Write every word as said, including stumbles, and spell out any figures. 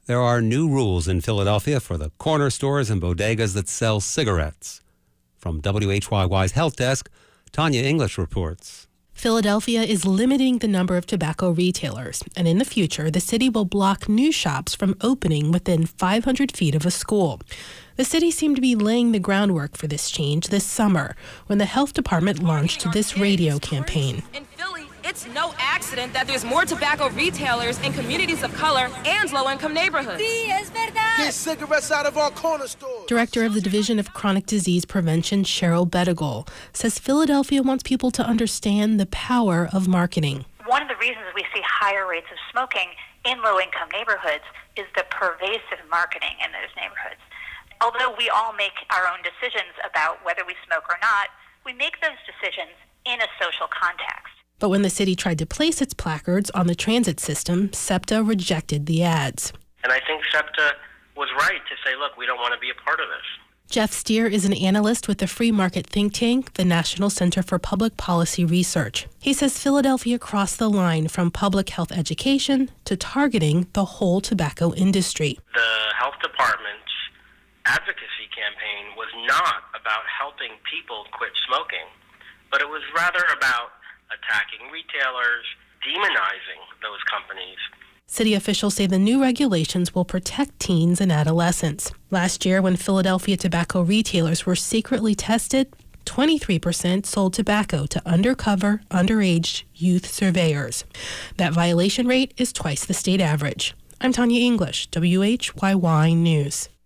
There are new rules in Philadelphia for the corner stores and bodegas that sell cigarettes. From W H Y Y's Health Desk, Tanya English reports. Philadelphia is limiting the number of tobacco retailers, and in the future, the city will block new shops from opening within five hundred feet of a school. The city seemed to be laying the groundwork for this change this summer when the health department launched this radio campaign. In Philly, it's no accident that there's more tobacco retailers in communities of color and low-income neighborhoods. Get cigarettes out of our corner stores. Director of the Division of Chronic Disease Prevention, Cheryl Bettigol, says Philadelphia wants people to understand the power of marketing. One of the reasons we see higher rates of smoking in low-income neighborhoods is the pervasive marketing in those neighborhoods. Although we all make our own decisions about whether we smoke or not, we make those decisions in a social context. But when the city tried to place its placards on the transit system, SEPTA rejected the ads. And I think SEPTA was right to say, look, we don't want to be a part of this. Jeff Steer is an analyst with the free market think tank, the National Center for Public Policy Research. He says Philadelphia crossed the line from public health education to targeting the whole tobacco industry. The health department's advocacy campaign was not about helping people quit smoking, but it was rather about attacking retailers, demonizing those companies. City officials say the new regulations will protect teens and adolescents. Last year, when Philadelphia tobacco retailers were secretly tested, twenty-three percent sold tobacco to undercover, underage youth surveyors. That violation rate is twice the state average. I'm Tanya English, W H Y Y News.